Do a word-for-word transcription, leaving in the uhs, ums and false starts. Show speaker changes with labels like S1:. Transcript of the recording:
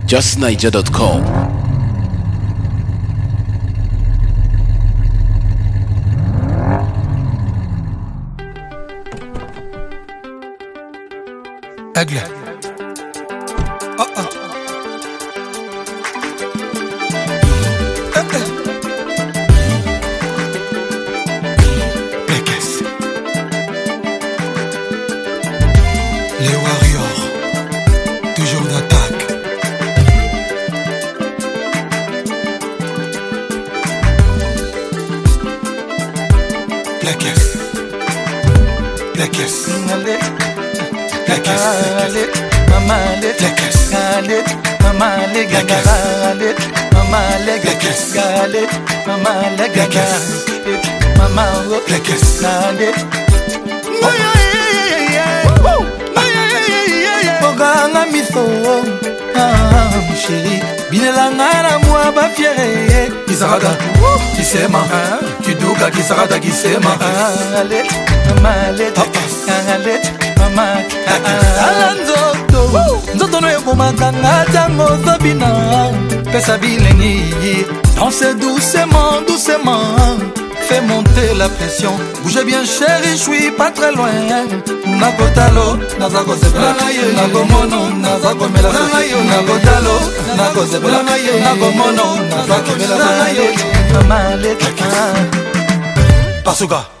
S1: just niger dot com.
S2: Aigle. Oh oh. Eh, eh. Pékesse. Les Warriors, toujours d'attaque. Pékesse. Pékesse. La caisse, maman les caisses, galette, maman les galette, maman les caisses, galette, maman les caisses, maman les caisses, galette. Oganga miso, ah chérie, binelanga na moi ba fiere, kisarada, kisema, kiduka kisarada kisema, galette, maman les galette. Alanzoto nzoto no ekomakanga tango zabina pesa bilengi danse doucement doucement fais monter la pression bouge bien chéri je suis pas très loin nakotalo nazako zebla nakomono nazako mela nakotalo nako zebla nakomono nazako mela mama leta pasuka